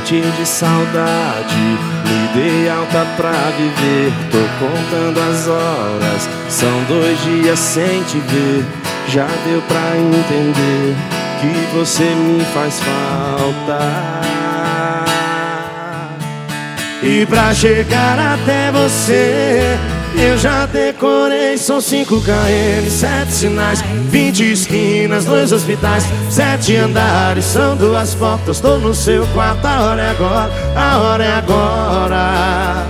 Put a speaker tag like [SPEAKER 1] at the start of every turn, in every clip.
[SPEAKER 1] partir de saudade, me dei alta pra viver. Tô contando as horas, são 2 dias sem te ver. Já deu pra entender que você me faz falta. E pra chegar até você, eu já decorei, são 5 km, 7 sinais, 20 esquinas, 2 hospitais, 7 andares, são 2 portas. Tô no seu quarto, a hora é agora, a hora é agora.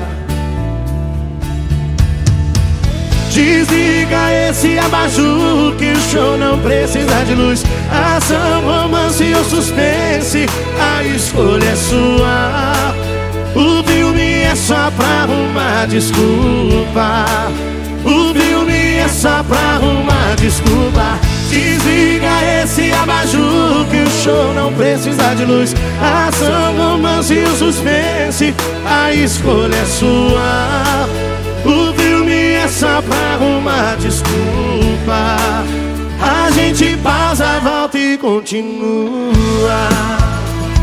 [SPEAKER 1] Desliga esse abajur que o show não precisa de luz. Ação, romance ou suspense, a escolha é sua. O filme é só pra arrumar desculpa. O filme é só pra arrumar desculpa. Desliga esse abajur que o show não precisa de luz. Ação, romance e suspense, a escolha é sua. O filme é só pra arrumar desculpa. A gente pausa, volta e continua.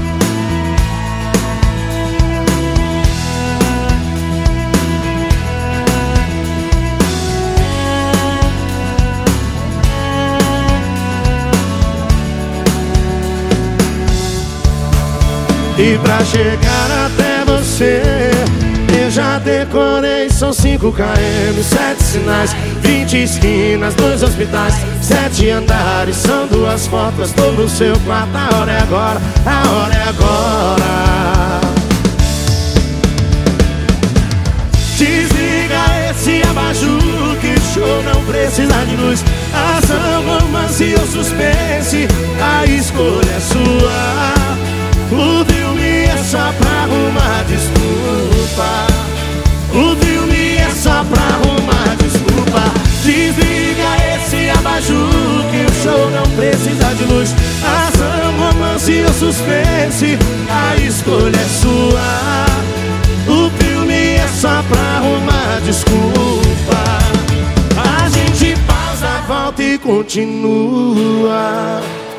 [SPEAKER 1] E pra chegar até você, eu já decorei, são 5 km, 7 sinais, 20 esquinas, 2 hospitais, 7 andares, são 2 portas. Tô no seu quarto, a hora é agora, a hora é agora. Desliga esse abajur que o show não precisa de luz. Ação, romance ou suspense, a escolha é sua. O filme é só pra arrumar desculpa. O filme é só pra arrumar desculpa. Desliga esse abajur que o show não precisa de luz. Ação, romance ou suspense, a escolha é sua. O filme é só pra arrumar desculpa. A gente pausa, volta e continua.